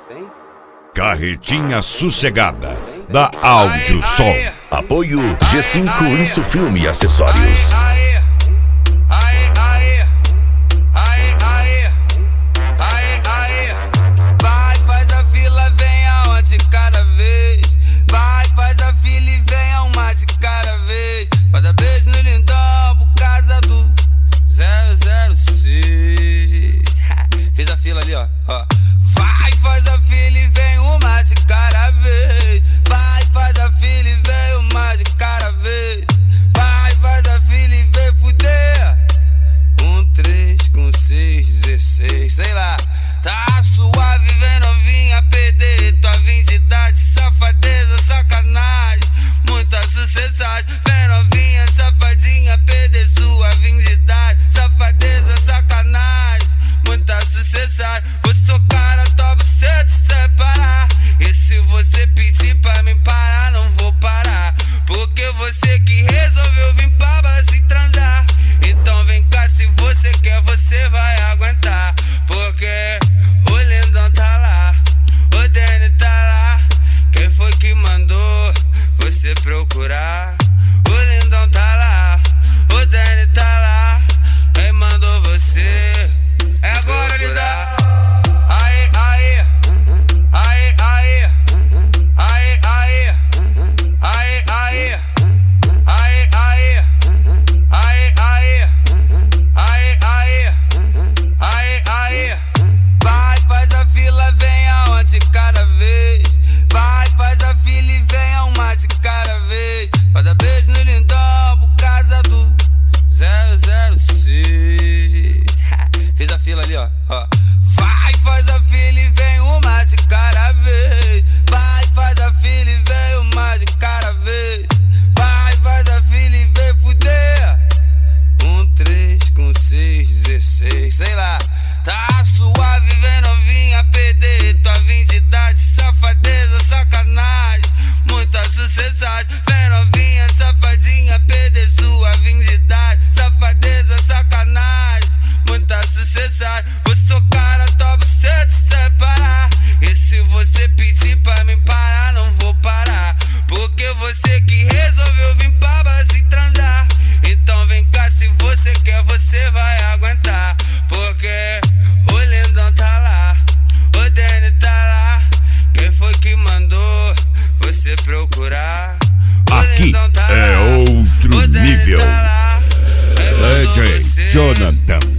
Carretinha Sossegada, da Áudio Som. Apoio G5 Insufilme e Acessórios. Vai, faz a fila, vem aonde cada vez. Vai, faz a fila e vem a uma de cada vez. Vai dar beijo no lindão por causa do 006. Fiz a fila ali, ó. Vai, faz a fila e vem uma de cada vez. Vai, faz a fila e vem uma de cada vez. Vai, faz a fila e vem fuder. 3 com 6, 16, sei lá. Tá suave, vem novinha, perder tua virgindade. Safadeza, sacanagem, muita sucessagem. Vem novinha, safadinha, perder sua virgindade. Safadeza, sacanagem, muita sucessagem. Vou socar a tua buceta e separar. E se você pedir pra mim parar, não vou parar. Porque você que resolveu vir pra base e transar. Então vem cá, se você quer, você vai aguentar. Porque o lindão tá lá, o Danny tá lá. Quem foi que mandou você procurar? O lindão tá lá, o Danny tá lá. Quem mandou você? É agora, lindão. Aê, aê, aê, aê, aê, aê, aê, aê, aê, aê, aê, aê, aê, aê, aê, aê. Vai, faz a fila, vem aonde cada vez. Vai, faz a fila e vem a uma de cada vez. Vai dar beijo no lindão por causa do 006. Fiz a fila ali, ó. Vai, faz a fila e vem uma de cada vez. Vai, faz a fila e vem uma de cada vez. Vai, faz a fila e vem fuder. 3 com 6, 16, sei lá. Tá suave, vem novinha, perder tua virgindade. Safadeza, sacanagem, muita sucessagem. Vem novinha, safadinha, perder sua virgindade. Safadeza, sacanagem, muita sucessagem. Vou socar a tua buceta e separar. E se você pedir pra mim parar, não vou parar. Porque você que resolveu vir pra base e transar. Então vem cá, se você quer, você vai aguentar. Porque o lindão tá lá, o Danny tá lá. Quem foi que mandou você procurar? Aqui tá é lá, outro nível. tá lá. DJ Jonathan.